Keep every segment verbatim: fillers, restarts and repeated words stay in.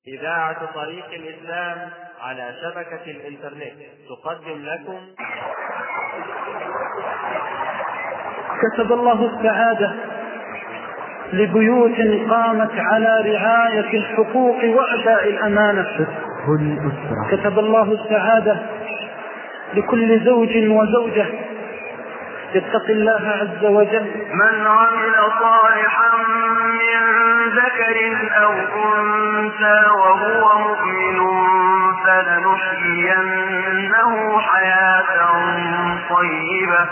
إذاعة طريق الإسلام على شبكة الإنترنت تقدم لكم. كتب الله السعادة لبيوت قامت على رعاية الحقوق وأداء الأمانة. كتب الله السعادة لكل زوج وزوجة يتقي الله عز وجل. من عمل صالحا من ذكر أو أنثى وهو مؤمن فلنحيينه حياة طيبة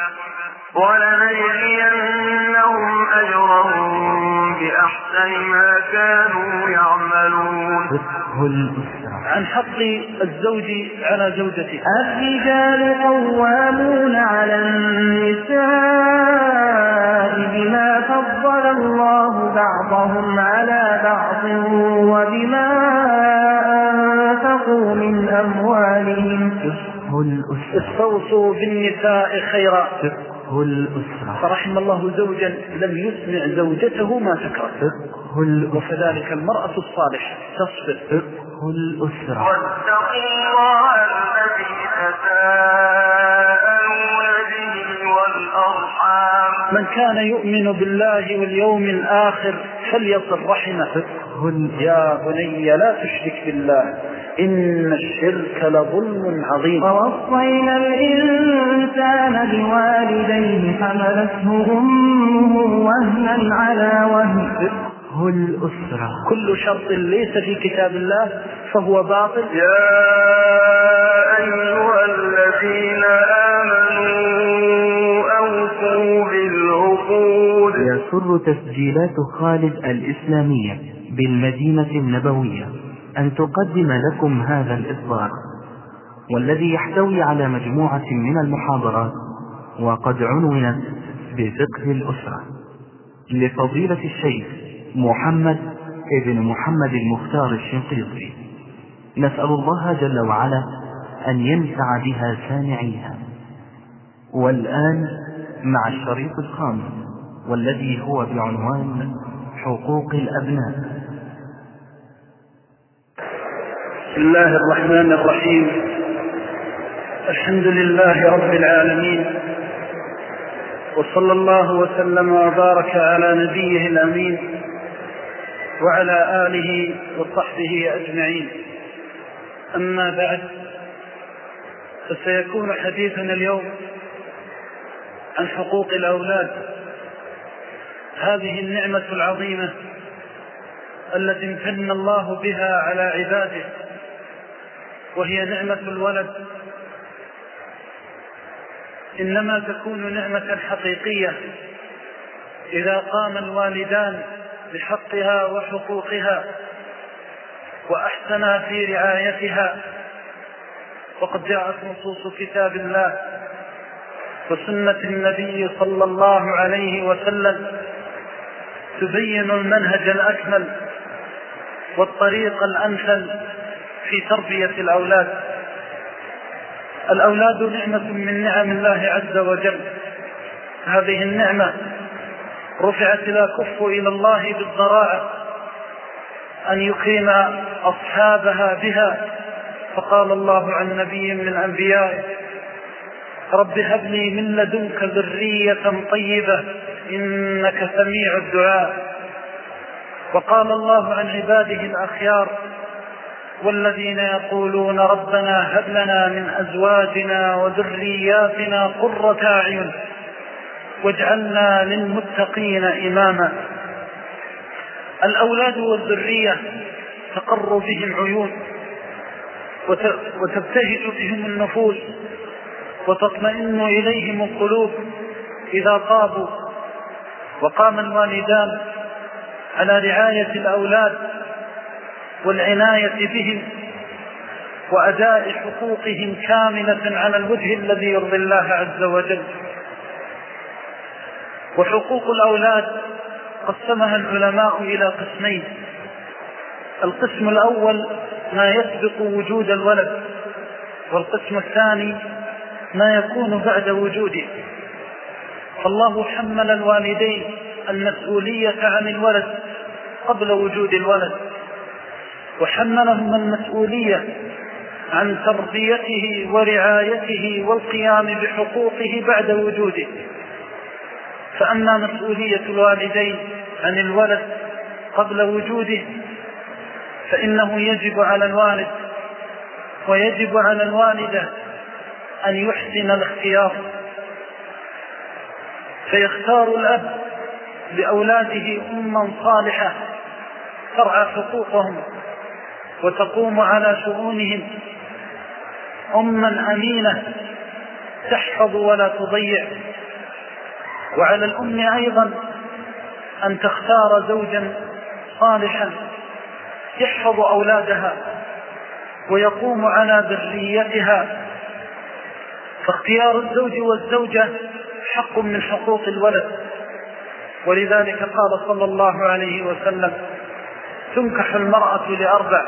ولنجزينهم أجرهم بأحسن ما كانوا يعملون. عن حق الزوج على زوجته. الرجال قوامون على النساء بما فضل الله بعضهم على بعض وبما أنفقوا من أموالهم. استوصوا بالنساء خيرا. فرحم الله زوجا لم يسمع زوجته ما تكره، وكذلك المرأة الصالحة تصبر. واتقوا الله الذي تساءلون به والأرحام. من كان يؤمن بالله واليوم الآخر فليصل رحمه. يا بني لا تشرك بالله إن الشرك لظلم عظيم. ووصينا الإنسان بوالديه حملته أمه وهنا على وهن. الأسرة كل شرط ليس في كتاب الله فهو باطل. يا أيها الذين آمنوا أوفوا بالعقود. يسر تسجيلات خالد الإسلامية بالمدينة النبوية أن تقدم لكم هذا الإصدار، والذي يحتوي على مجموعة من المحاضرات وقد عنونت بفقه الأسرة لفضيلة الشيخ محمد ابن محمد المختار الشنقيطي. نسأل الله جل وعلا أن ينفع بها سامعيها. والآن مع الشريط الخامس والذي هو بعنوان حقوق الأبناء. بسم الله الرحمن الرحيم. الحمد لله رب العالمين، وصلى الله وسلم وبارك على نبيه الأمين وعلى آله وصحبه أجمعين. أما بعد، فسيكون حديثنا اليوم عن حقوق الأولاد، هذه النعمة العظيمة التي امتن الله بها على عباده، وهي نعمة الولد. إنما تكون نعمة حقيقية إذا قام الوالدان بحقها وحقوقها وأحسنا في رعايتها. وقد جاءت نصوص كتاب الله وسنة النبي صلى الله عليه وسلم تبين المنهج الأكمل والطريق الأمثل في تربية الأولاد. الأولاد نعمة من نعم الله عز وجل. هذه النعمة رفعت إلى كف إلى الله بالضراعة أن يكرم أصحابها بها. فقال الله عن نبي من الأنبياء: رب هب لي من لدنك ذرية طيبة إنك سميع الدعاء. وقال الله عن عباده الأخيار: والذين يقولون ربنا هب لنا من أزواجنا وذرياتنا قرة أعين واجعلنا للمتقين إماما. الأولاد والذرية تقر بهم عيون وتبتهج بهم النفوس وتطمئن إليهم القلوب إذا طابوا. وقام الوالدان على رعاية الأولاد والعناية بهم وأداء حقوقهم كاملة على الوجه الذي يرضي الله عز وجل. وحقوق الأولاد قسمها العلماء إلى قسمين. القسم الأول ما يسبق وجود الولد، والقسم الثاني ما يكون بعد وجوده. فالله حمل الوالدين المسؤولية عن الولد قبل وجود الولد، وحملهم المسؤولية عن تربيته ورعايته والقيام بحقوقه بعد وجوده. فأما مسؤولية الوالدين عن الولد قبل وجوده فإنه يجب على الوالد ويجب على الوالدة أن يحسن الاختيار، فيختار الأب لأولاده أما صالحة ترعى حقوقهم وتقوم على شؤونهم، أما أمينة تحفظ ولا تضيع. وعلى الأم أيضا أن تختار زوجا صالحا يحفظ أولادها ويقوم على ذريتها، فاختيار الزوج والزوجة حق من حقوق الولد. ولذلك قال صلى الله عليه وسلم: تنكح المرأة لأربع: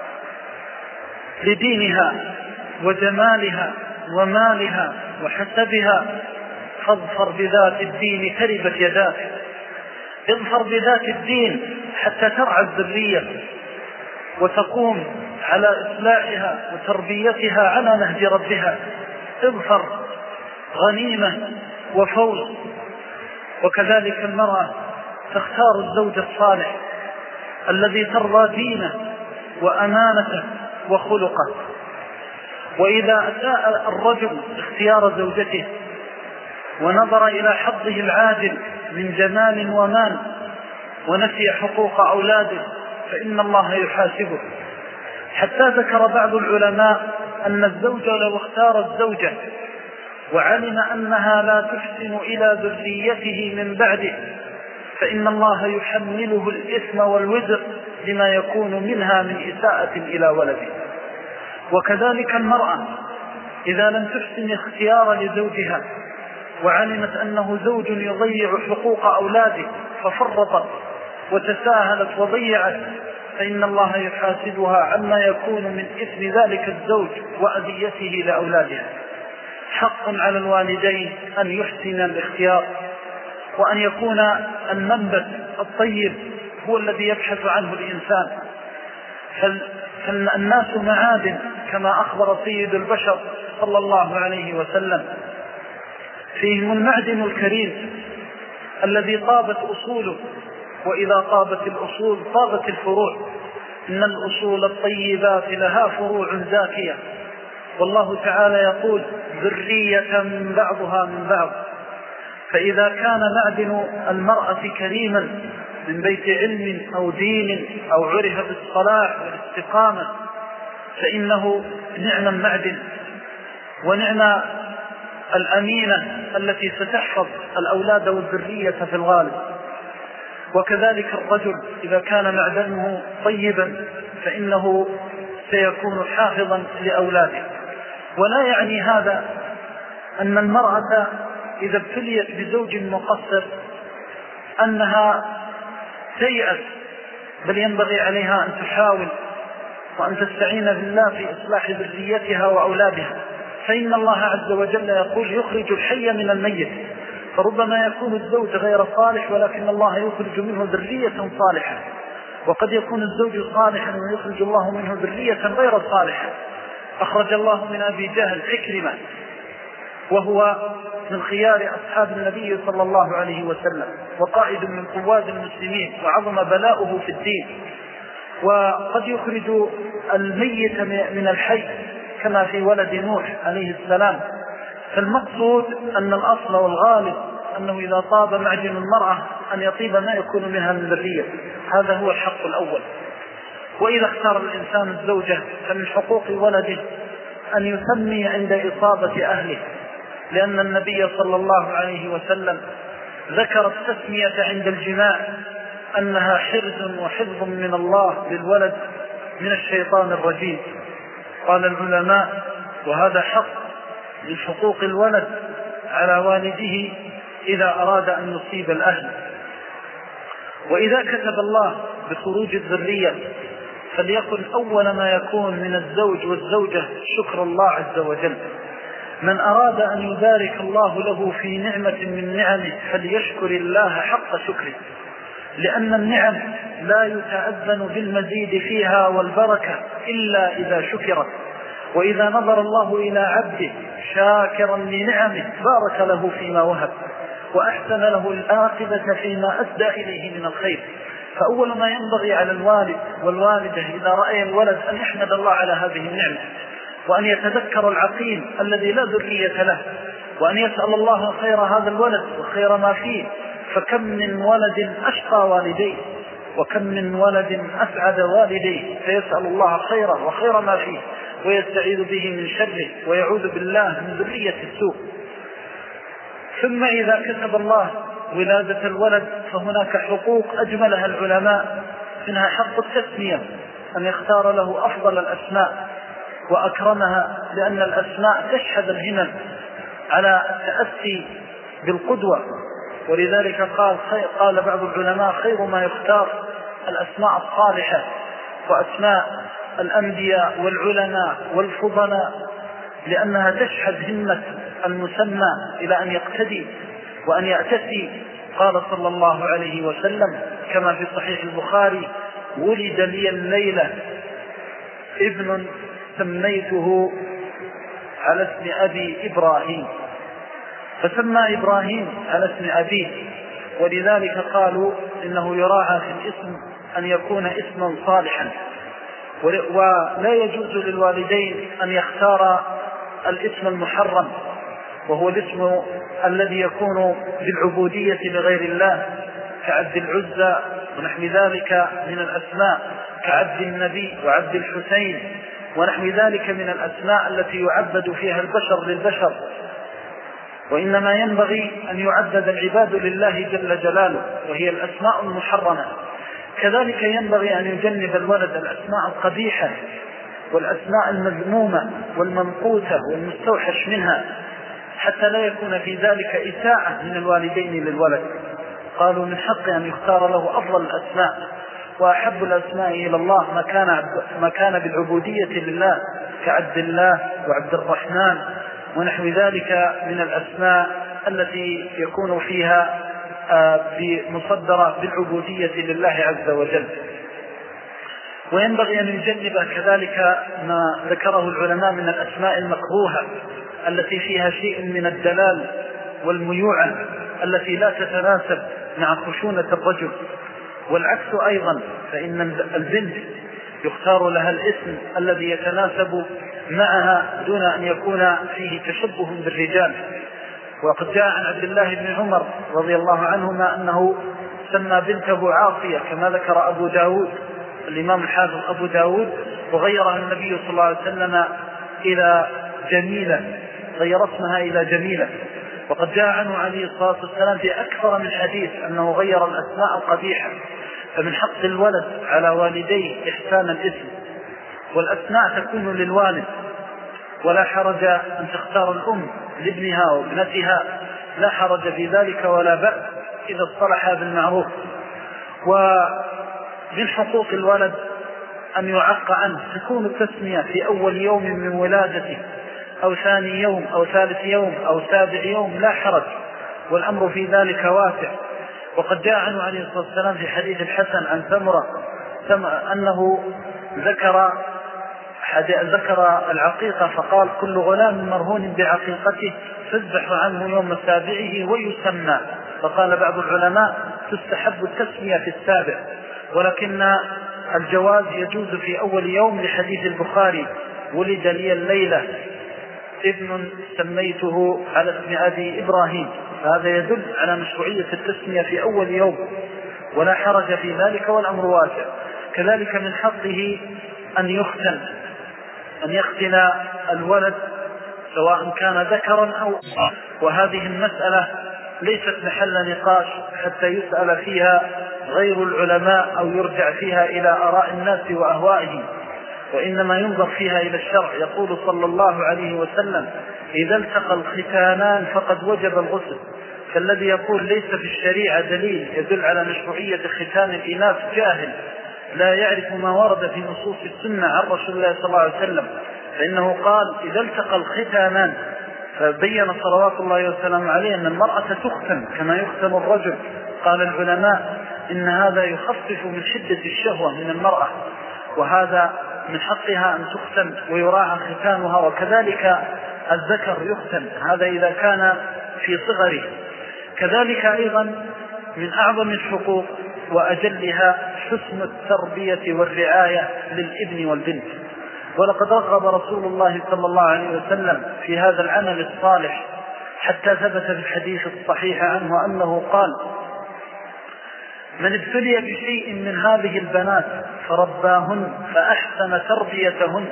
لدينها وجمالها ومالها وحسبها، فاظفر بذات الدين تربت يداك. اظفر بذات الدين حتى ترعى الذرية وتقوم على إصلاحها وتربيتها على نهج ربها. اظفر غنيمة وفوز. وكذلك المرأة تختار الزوج الصالح الذي ترضى دينه وأمانته وخلقه. وإذا أساء الرجل اختيار زوجته ونظر إلى حظه العاجل من جمال ومال ونسي حقوق أولاده فإن الله يحاسبه. حتى ذكر بعض العلماء أن الزوج لو اختار الزوجة وعلم أنها لا تحسن إلى ذريته من بعده فإن الله يحمله الإثم والوزر لما يكون منها من إساءة إلى ولده. وكذلك المرأة إذا لم تحسن اختيار لزوجها وعلمت أنه زوج يضيع حقوق أولاده ففرطت وتساهلت وضيعت فإن الله يحاسبها عما يكون من إثم ذلك الزوج وأذيته لأولادها. حق على الوالدين أن يحسن الاختيار وأن يكون المنبت الطيب هو الذي يبحث عنه الإنسان. فالناس معادن كما أخبر سيد البشر صلى الله عليه وسلم، فيهم المعدن الكريم الذي طابت أصوله، وإذا طابت الأصول طابت الفروع. إن الأصول الطيبات لها فروع زاكية. والله تعالى يقول: ذرية من بعضها من بعض. فإذا كان معدن المرأة كريما من بيت علم أو دين أو عرف بالصلاح والاستقامة فإنه نعم المعدن ونعم الأمينة التي ستحفظ الأولاد والذرية في الغالب. وكذلك الرجل إذا كان معدنه طيبا فإنه سيكون حافظا لأولاده. ولا يعني هذا أن المرأة إذا ابتليت بزوج مقصر أنها تيأس، بل ينبغي عليها أن تحاول وأن تستعين بالله في إصلاح ذريتها وأولادها. فإن الله عز وجل يقول: يخرج الحي من الميت. فربما يكون الزوج غير صالح ولكن الله يخرج منه ذرية صالحة، وقد يكون الزوج صالحا ويخرج الله منه ذرية غير صالحة. أخرج الله من أبي جهل عكرمة وهو من خيار أصحاب النبي صلى الله عليه وسلم وقائد من قواد المسلمين وعظم بلاؤه في الدين. وقد يخرج الميت من الحي كما في ولد نوح عليه السلام. فالمقصود أن الأصل والغالب أنه إذا طاب معدن المرأة أن يطيب ما يكون منها من ذرية. هذا هو الحق الأول. وإذا اختار الإنسان الزوجة فمن حقوق ولده أن يسمي عند إصابة أهله، لأن النبي صلى الله عليه وسلم ذكر التسمية عند الجماع أنها حرز وحفظ من الله للولد من الشيطان الرجيم. قال العلماء: وهذا حق من حقوق الولد على والده إذا أراد أن يصيب الأهل. وإذا كتب الله بخروج الذرية فليكن أول ما يكون من الزوج والزوجة شكر الله عز وجل. من أراد أن يبارك الله له في نعمة من نعمه فليشكر الله حق شكره. لأن النعم لا يتأذن بالمزيد فيها والبركة إلا إذا شكرت. وإذا نظر الله إلى عبده شاكرا لنعمه بارك له فيما وهب وأحسن له العاقبة فيما أسدى إليه من الخير. فأول ما ينبغي على الوالد والوالدة إذا رأي الولد أن يحمد الله على هذه النعمة، وأن يتذكر العقيم الذي لا ذرية له، وأن يسأل الله خير هذا الولد وخير ما فيه. فكم من ولد أشقى والديه، وكم من ولد أسعد والديه، فيسأل الله خيره وخير ما فيه ويستعيذ به من شره ويعوذ بالله من ذرية السوء. ثم إذا كتب الله ولادة الولد فهناك حقوق أجملها العلماء، منها حق التسمية، أن يختار له أفضل الأسماء وأكرمها، لأن الأسماء تشهد الهمم على التأسي بالقدوة. ولذلك قال, قال بعض العلماء خير ما يختار الأسماء الصالحة وأسماء الأنبياء والعلماء والفضلاء، لأنها تشهد همة المسمى إلى أن يقتدي وأن يأتسي. قال صلى الله عليه وسلم كما في صحيح البخاري: ولد لي الليلة ابن سميته على اسم أبي إبراهيم، فسمى إبراهيم على اسم أبيه. ولذلك قالوا إنه يراعى في الاسم أن يكون اسما صالحا، ولا يجوز للوالدين أن يختار الاسم المحرم، وهو الاسم الذي يكون بالعبودية لغير الله كعبد العزى ونحو ذلك من الأسماء، كعبد النبي وعبد الحسين ونحو ذلك من الأسماء التي يعبد فيها البشر للبشر. وإنما ينبغي أن يعبد العباد لله جل جلاله، وهي الأسماء المحرمة. كذلك ينبغي أن يجنب الولد الأسماء القبيحة والأسماء المذمومة والمنقوثة والمستوحش منها، حتى لا يكون في ذلك إساءة من الوالدين للولد. قالوا من حق أن يختار له أفضل الأسماء وأحب الأسماء إلى الله ما كان, ما كان بالعبودية لله كعبد الله وعبد الرحمن ونحو ذلك من الأسماء التي يكون فيها بمصدرة بالعبودية لله عز وجل. وينبغي أن يجنب كذلك ما ذكره العلماء من الأسماء المكروهة التي فيها شيء من الدلال والميوعة التي لا تتناسب مع خشونة الرجل. والعكس أيضا، فإن البنت يختار لها الاسم الذي يتناسب معها دون أن يكون فيه تشبه بالرجال. وقد جاء عن عبد الله بن عمر رضي الله عنهما أنه سمى بنته عاصية كما ذكر أبو داود الإمام الحافظ أبو داود، وغيرها النبي صلى الله عليه وسلم إلى جميلة، غير اسمها إلى جميلة. وقد جاء عنه عليه الصلاة والسلام في أكثر من حديث أنه غير الأسماء القبيحة. فمن حق الولد على والديه إحسان الاسم، والأسماء تكون للوالد، ولا حرج أن تختار الأم لابنها وابنتها، لا حرج في ذلك ولا بأس إذا اصطلحا بالمعروف. ومن حقوق الولد أن يعق عنه تكون التسمية في أول يوم من ولادته أو ثاني يوم أو ثالث يوم أو سابع يوم، لا حرج، والأمر في ذلك واسع. وقد جاء عنه عليه الصلاة والسلام في حديث الحسن عن ثمرة أنه ذكر ذكر العقيقة فقال: كل غلام مرهون بعقيقته تذبح عنه يوم سابعه ويسمى. فقال بعض العلماء تستحب التسمية في السابع، ولكن الجواز يجوز في أول يوم لحديث البخاري: ولد لي الليلة ابن سميته على اسم أبي إبراهيم. فهذا يدل على مشروعية التسمية في أول يوم، ولا حرج في ذلك والأمر واسع. كذلك من حقه أن يختن أن يختن الولد سواء كان ذكرا أو أنثى، وهذه المسألة ليست محل نقاش حتى يسأل فيها غير العلماء أو يرجع فيها إلى آراء الناس وأهوائهم، وإنما ينظر فيها إلى الشرع. يقول صلى الله عليه وسلم: إذا التقى الختانان فقد وجب الغسل. فالذي يقول ليس في الشريعة دليل يدل على مشروعية ختان الإناث جاهل لا يعرف ما ورد في نصوص السنة عن رسول الله صلى الله عليه وسلم، فإنه قال: إذا التقى الختانان، فبين صلوات الله وسلامه عليه أن المرأة تختن كما يختن الرجل. قال العلماء: إن هذا يخفف من شدة الشهوة من المرأة، وهذا من حقها أن تختن ويراعى ختانها، وكذلك الذكر يختن، هذا إذا كان في صغره. كذلك أيضا من أعظم الحقوق وأجلها حسن التربية والرعاية للابن والبنت. ولقد رغب رسول الله صلى الله عليه وسلم في هذا العمل الصالح، حتى ثبت في الحديث الصحيح عنه أنه قال: من ابتلي بشيء من هذه البنات فرباهن فأحسن تربيتهن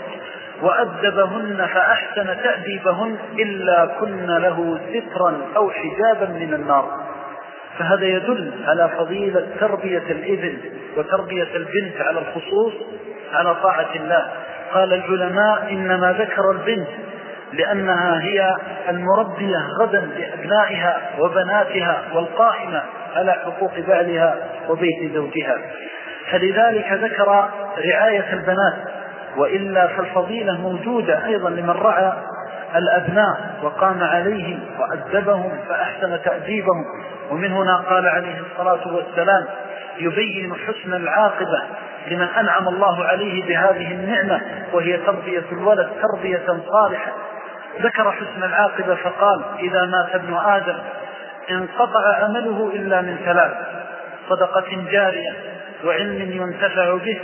وأدبهن فأحسن تأديبهن إلا كن له سترا أو حجابا من النار. فهذا يدل على فضيلة تربية الابن وتربية البنت على الخصوص على طاعة الله. قال العلماء: إنما ذكر البنت لأنها هي المربية غدا لأبنائها وبناتها والقائمة على حقوق بعلها وبيت زوجها، فلذلك ذكر رعاية البنات. وإلا فالفضيلة موجودة أيضا لمن رعى الأبناء وقام عليهم وأدبهم فأحسن تأديبهم. ومن هنا قال عليه الصلاة والسلام يبين حسن العاقبة لمن أنعم الله عليه بهذه النعمة، وهي تربية الولد تربية صالحة. ذكر حسن العاقبة فقال: إذا مات ابن آدم انقطع عمله إلا من ثلاث: صدقة جارية، وعلم ينتفع به،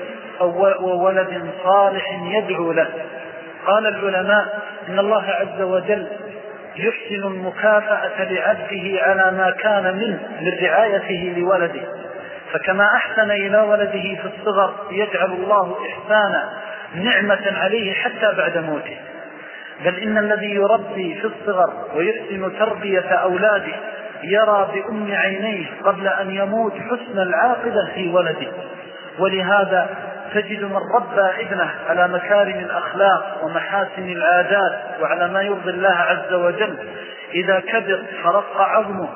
وولد صالح يدعو له. قال العلماء: إن الله عز وجل يحسن المكافأة لعبده على ما كان منه من رعايته لولده، فكما أحسن إلى ولده في الصغر يجعل الله إحسانا نعمة عليه حتى بعد موته. بل إن الذي يربي في الصغر ويحسن تربية أولاده يرى بأم عينيه قبل أن يموت حسن العاقبة في ولده. ولهذا تجد من ربى ابنه على مكارم الأخلاق ومحاسن العادات وعلى ما يرضي الله عز وجل، إذا كبر فرق عظمه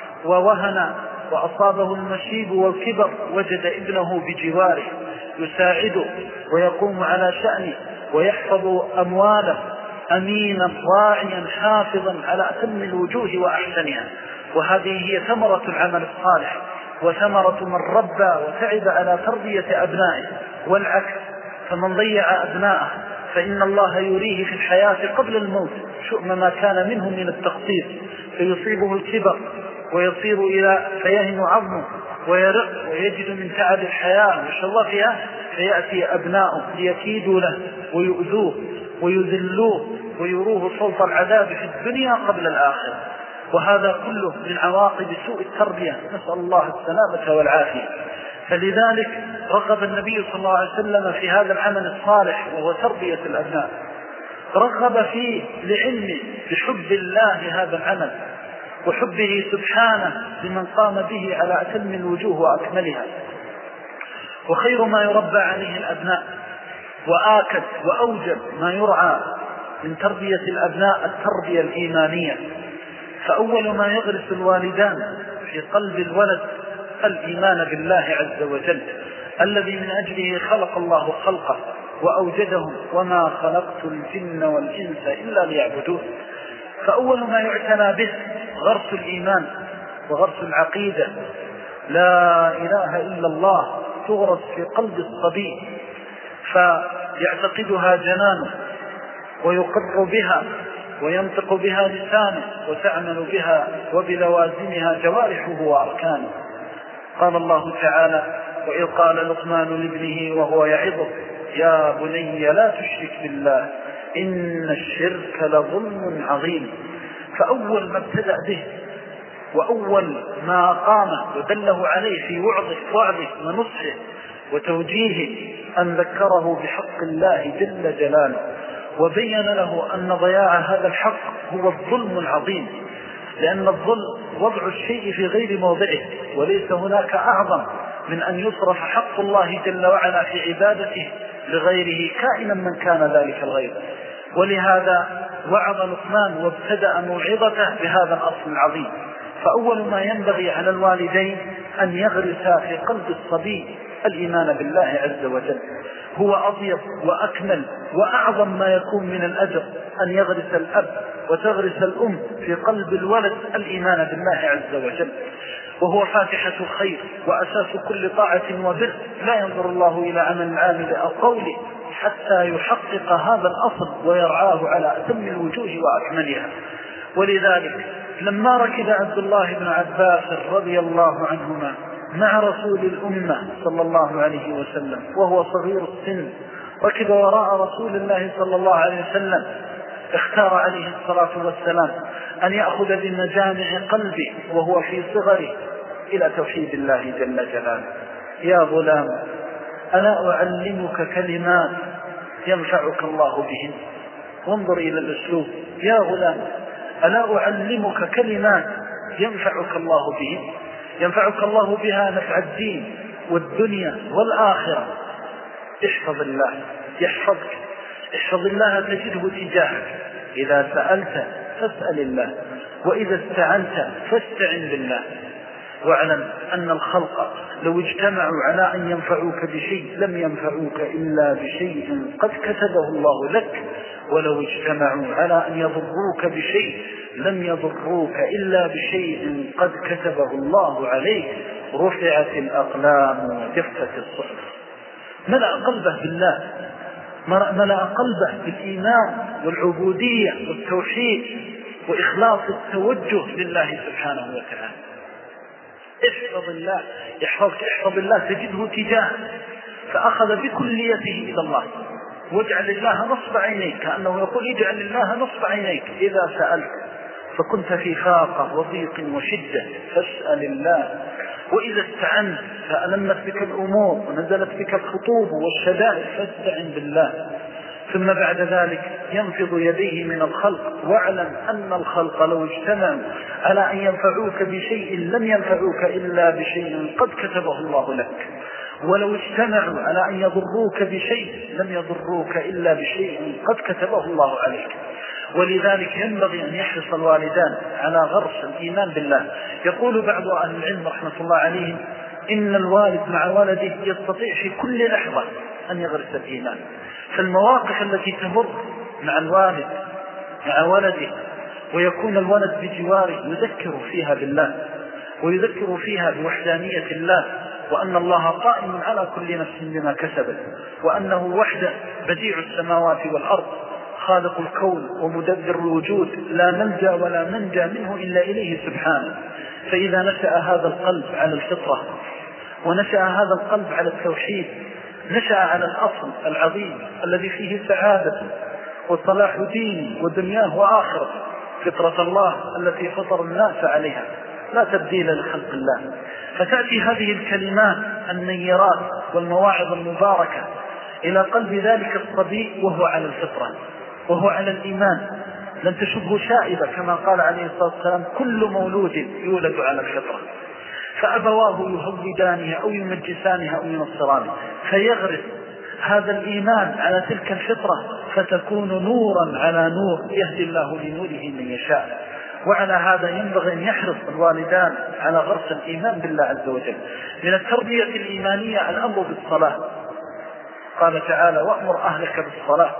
ووهن وأصابه المشيب والكبر وجد ابنه بجواره يساعده ويقوم على شأنه ويحفظ أمواله أمينا راعيا حافظا على أتم الوجوه وأحسنها. وهذه هي ثمرة العمل الصالح وثمرة من ربى وتعب على تربية أبنائه. والعكس، فمن ضيع أبنائه فإن الله يريه في الحياة قبل الموت شؤم ما كان منه من التقصير، فيصيبه الكبر ويصير إلى فيهن عظمه ويرق ويجد من تعب الحياة ما شاء الله فيها، فيأتي أبناؤه ليكيدوا له ويؤذوه ويذلوه ويروه صوت العذاب في الدنيا قبل الآخرة. وهذا كله من عواقب سوء التربية، نسأل الله السلامة والعافية. فلذلك رغب النبي صلى الله عليه وسلم في هذا العمل الصالح وهو تربية الأبناء، رغب فيه لعلمه بحب الله هذا العمل وحبه سبحانه لمن قام به على أتم الوجوه وأكملها. وخير ما يربى عليه الأبناء وآكد وأوجب ما يرعى من تربية الأبناء التربية الإيمانية. فأول ما يغرس الوالدان في قلب الولد الإيمان بالله عز وجل الذي من أجله خلق الله خلقه وأوجدهم: وما خلقت الجن والإنس إلا ليعبدون. فأول ما يعتنى به غرس الإيمان وغرس العقيدة، لا إله إلا الله تغرس في قلب الصبي فيعتقدها جنانه ويقر بها وينطق بها لسانه وتعمل بها وبلوازمها جوارحه وأركانه. قال الله تعالى: وإذ قال لقمان لابنه وهو يعظه: يا بني لا تشرك بالله إن الشرك لظلم عظيم. فأول ما ابتدأ به وأول ما قام ودله عليه في وعظه وعظه ونصحه وتوجيهه أن ذكره بحق الله جل جلاله وبين له أن ضياع هذا الحق هو الظلم العظيم، لأن الظلم وضع الشيء في غير موضعه، وليس هناك أعظم من أن يصرف حق الله جل وعلا في عبادته لغيره كائنا من كان ذلك الغير. ولهذا وعظ لقمان وابتدأ موعظته بهذا الأصل العظيم. فأول ما ينبغي على الوالدين أن يغرسا في قلب الصبي الإيمان بالله عز وجل. هو أطيب وأكمل وأعظم ما يكون من الأجر أن يغرس الأب وتغرس الأم في قلب الولد الإيمان بالله عز وجل، وهو فاتحة الخير وأساس كل طاعة وبر. لا ينظر الله إلى عمل العامل أو قوله حتى يحقق هذا الأصل ويرعاه على أتم الوجوه وأكملها. ولذلك لما ركب عبد الله بن عباس رضي الله عنهما مع رسول الأمة صلى الله عليه وسلم وهو صغير السن، ركب وراء رسول الله صلى الله عليه وسلم، اختار عليه الصلاة والسلام أن يأخذ بمجامع قلبه وهو في صغره إلى توحيد الله جل جلاله. يا غلام ألا أعلمك كلمات ينفعك الله بهن؟ وانظر إلى الأسلوب. يا غلام ألا أعلمك كلمات ينفعك الله بهن؟ ينفعك الله بها نفع الدين والدنيا والآخرة. احفظ الله يحفظك، احفظ الله تجده تجاهك. إذا سألت فاسأل الله، وإذا استعنت فاستعن بالله. واعلم أن الخلق لو اجتمعوا على أن ينفعوك بشيء لم ينفعوك إلا بشيء قد كتبه الله لك، ولو اجتمعوا على أن يضروك بشيء لم يضروك إلا بشيء قد كتبه الله عليك. رفعت الأقلام وجفت الصحف. ملأ قلبه بالله، ملأ قلبه بالإيمان والعبودية والتوحيد وإخلاص التوجه لله سبحانه وتعالى. احفظ الله يحفظك، احفظ الله تجده تجاه. فأخذ بكليته إلى الله، واجعل الله نصب عينيك، كأنه يقول اجعل الله نصب عينيك. إذا سألت فكنت في فاقة وضيق وشدة فاسأل الله، وإذا استعنت فألمت بك الأمور ونزلت بك الخطوب والشدائد فاستعن بالله. ثم بعد ذلك ينفض يديه من الخلق. واعلم أن الخلق لو اجتمعوا على أن ينفعوك بشيء لم ينفعوك إلا بشيء قد كتبه الله لك، ولو اجتمعوا على أن يضروك بشيء لم يضروك إلا بشيء قد كتبه الله عليك. ولذلك ينبغي أن يحرص الوالدان على غرس الإيمان بالله. يقول بعض أهل العلم رحمة الله عليهم إن الوالد مع ولده يستطيع في كل لحظة أن يغرس الإيمان. فالمواقف التي تمر مع الوالد مع ولده ويكون الولد بجواره يذكر فيها بالله، ويذكر فيها بوحدانية الله، وأن الله قائم على كل نفس بما كسبت، وأنه وحده بديع السماوات والأرض، خالق الكون ومدبر الوجود، لا ملجأ ولا منجا منه إلا إليه سبحانه. فإذا نشأ هذا القلب على الفطرة، ونشأ هذا القلب على التوحيد، نشأ على الأصل العظيم الذي فيه سعادة وصلاح دين ودنياه وآخرة، فطرة الله التي فطر الناس عليها لا تبديل لخلق الله. فتأتي هذه الكلمات النيرات والمواعظ المباركة إلى قلب ذلك الصبي وهو على الفطرة وهو على الإيمان، لن تشبه شائبة كما قال عليه الصلاة والسلام كل مولود يولد على الفطرة، فأبواه يهودانها أو يمجسانها أو ينصرانها، فيغرس هذا الإيمان على تلك الفطرة فتكون نورا على نور يهدي الله لنوره من يشاء. وعلى هذا ينبغي أن يحرص الوالدان على غرس الإيمان بالله عز وجل. من التربية الإيمانية الأمر بالصلاة، قال تعالى وأمر أهلك بالصلاة،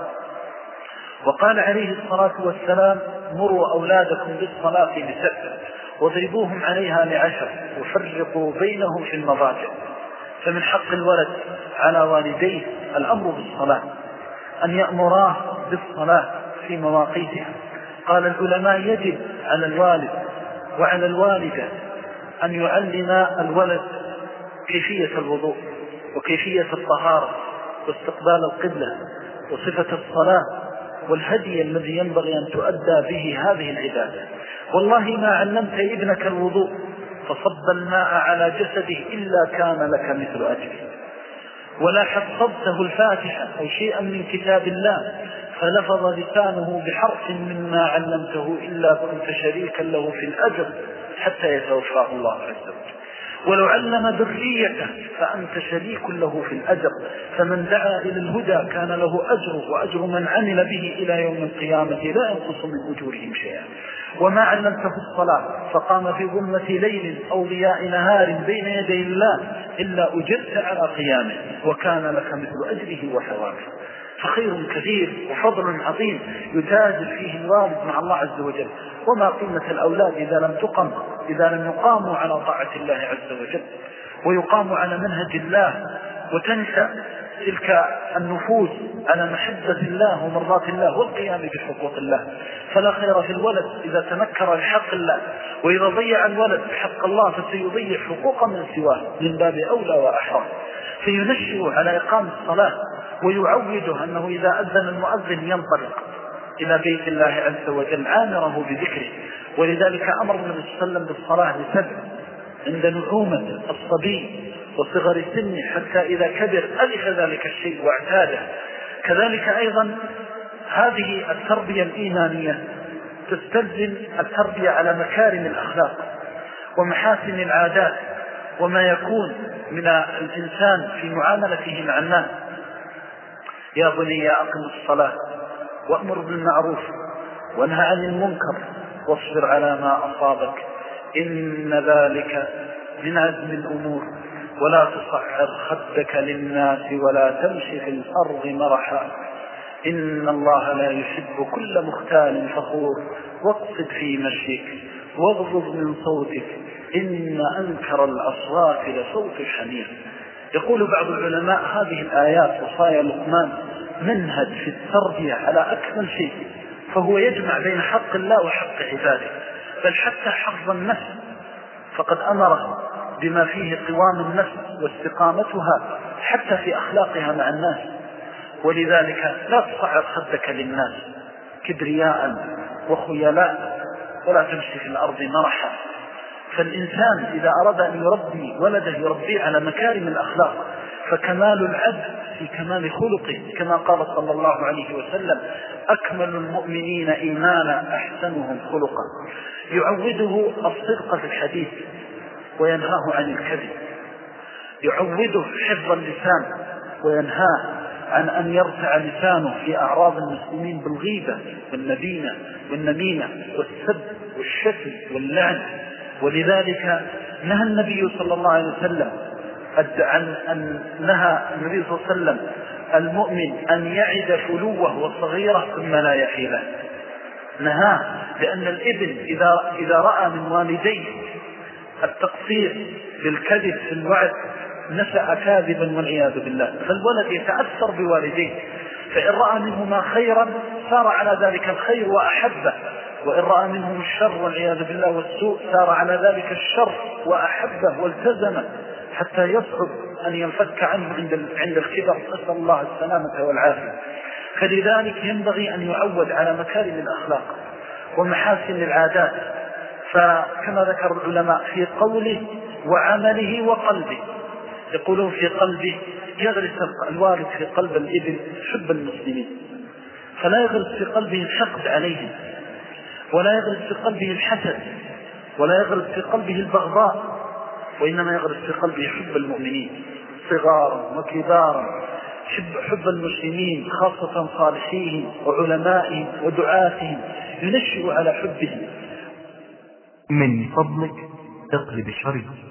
وقال عليه الصلاة والسلام مروا أولادكم بالصلاة لسبع واضربوهم عليها لعشر وفرقوا بينهم في المضاجع. فمن حق الولد على والديه الأمر بالصلاة، أن يأمراه بالصلاة في مواقيتها. قال العلماء يجب على الوالد وعلى الوالدة أن يعلم الولد كيفية الوضوء وكيفية الطهارة واستقبال القبلة وصفة الصلاة والهدي الذي ينبغي أن تؤدى به هذه العبادة. والله ما علمت ابنك الوضوء فصب الماء على جسده إلا كان لك مثل أجره، ولا حفظته الفاتحة أو شيئا من كتاب الله فلفظ لسانه بحرف مما علمته إلا كنت شريكا له في الأجر حتى يتوفاه الله عز وجل. ولو علم ذريته فأنت شريك له في الأجر، فمن دعا إلى الهدى كان له أجره وأجر من عمل به إلى يوم القيامة لا ينقص من أجورهم شيئا. وما علمته الصلاة فقام في ظلمة ليل أو ضياء نهار بين يدي الله إلا أجرت على قيامه وكان لك مثل أجره وثوابه. فخير كثير وفضل عظيم يتاجر فيه الوالد مع الله عز وجل. وما قيمة الأولاد إذا لم تقم إذا لم يقاموا على طاعة الله عز وجل ويقاموا على منهج الله، وتنشأ تلك النفوس على محبة الله ومرضاة الله والقيام بحقوق الله. فلا خير في الولد إذا تنكر لحق الله، وإذا ضيع الولد بحق الله فسيضيع حقوق من سواه من باب أولى وأحرى. فينشئ على إقامة الصلاة ويعوده أنه إذا أذن المؤذن ينطلق إلى بيت الله عز وجل عامره بذكره. ولذلك أمر النبي صلى الله عليه وسلم بالصلاة لسبع عند نعومة الصبي وصغر سنه حتى إذا كبر ألف ذلك الشيء واعتاده. كذلك أيضا هذه التربية الإيمانية تستلزم التربية على مكارم الأخلاق ومحاسن العادات وما يكون من الإنسان في معاملته مع الناس. يا بني أقم الصلاة وأمر بالمعروف وانهى عن المنكر واصبر على ما أصابك إن ذلك من عزم الأمور ولا تصعر خدك للناس ولا تمشي في الأرض مرحا إن الله لا يحب كل مختال فخور واقصد في مشيك واغضض من صوتك إن أنكر الأصوات لصوت الحمير. يقول بعض العلماء هذه الآيات وصايا لقمان منهج في التربية على أكمل شيء، فهو يجمع بين حق الله وحق عباده، بل حتى حفظ النفس فقد أمر بما فيه قوام النفس واستقامتها حتى في أخلاقها مع الناس. ولذلك لا تصعد خدك للناس كبرياء وخيلاء ولا تمشي في الأرض مرحا. فالإنسان إذا أراد أن يربي ولده يربيه على مكارم الأخلاق، فكمال العبد في كمال خلقه كما قال صلى الله عليه وسلم أكمل المؤمنين إيمانا أحسنهم خلقا. يعوده الصدق في الحديث وينهاه عن الكذب، يعوده حفظ اللسان وينهاه عن أن يرتع لسانه في أعراض المسلمين بالغيبة والنبينة والنميمة والسب والشتم واللعن. ولذلك نهى النبي صلى الله عليه وسلم عن أن نهى النبي صلى الله عليه وسلم المؤمن أن يعد فلوه وصغيره ثم لا يحيله. نهاه لأن الابن إذا, إذا رأى من والديه التقصير بالكذب في الوعد نشأ كاذبا والعياذ بالله. فالولد يتأثر بوالديه، فإن رأى منهما خيرا سار على ذلك الخير وأحبه، وإن رأى منهم الشر والعياذ بالله والسوء سار على ذلك الشر وأحبه والتزمه حتى يصعب أن ينفك عنه عند عند الكبر، نسأل الله السلامة والعافية. فلذلك ينبغي أن يعود على مكارم الأخلاق ومحاسن العادات. فكما ذكر العلماء في قوله وعمله وقلبه، يقولون في قلبه يغرس الوالد في قلب الابن حب المسلمين، فلا يغرس في قلبه الحقد عليهم، ولا يغرس في قلبه الحسد، ولا يغرس في قلبه البغضاء، وإنما يغرس في قلبه حب المؤمنين صغارا وكبارا، حب المسلمين خاصة صالحيهم وعلمائهم ودعاتهم، ينشئ على حبهم. من فضلك اقلب الشريط.